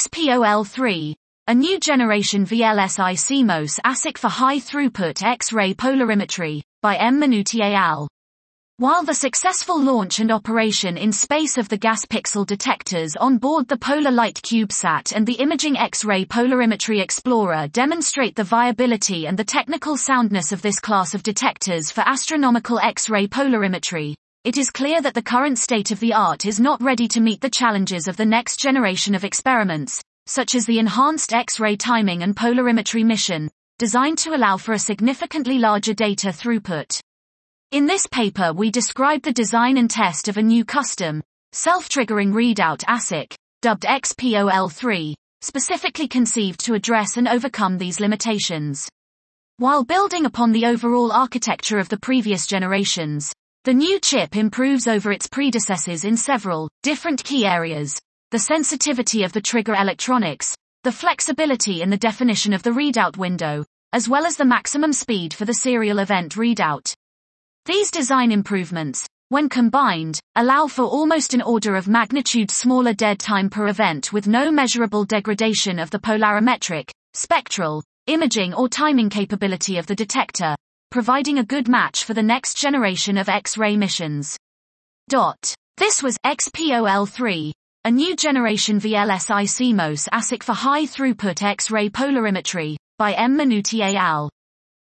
XPOL3, a new generation VLSI CMOS ASIC for high-throughput X-ray polarimetry, by M. Minuti et al. While the successful launch and operation in space of the gas pixel detectors on board the Polar Light CubeSat and the Imaging X-ray Polarimetry Explorer demonstrate the viability and the technical soundness of this class of detectors for astronomical X-ray polarimetry, it is clear that the current state of the art is not ready to meet the challenges of the next generation of experiments, such as the Enhanced X-ray Timing and Polarimetry mission, designed to allow for a significantly larger data throughput. In this paper we describe the design and test of a new custom, self-triggering readout ASIC, dubbed XPOL3, specifically conceived to address and overcome these limitations. While building upon the overall architecture of the previous generations, the new chip improves over its predecessors in several, different key areas: the sensitivity of the trigger electronics, the flexibility in the definition of the readout window, as well as the maximum speed for the serial event readout. These design improvements, when combined, allow for almost an order of magnitude smaller dead time per event with no measurable degradation of the polarimetric, spectral, imaging or timing capability of the detector, providing a good match for the next generation of X-ray missions. This was XPOL3, a new generation VLSI CMOS ASIC for high-throughput X-ray polarimetry, by M. Minuti et al.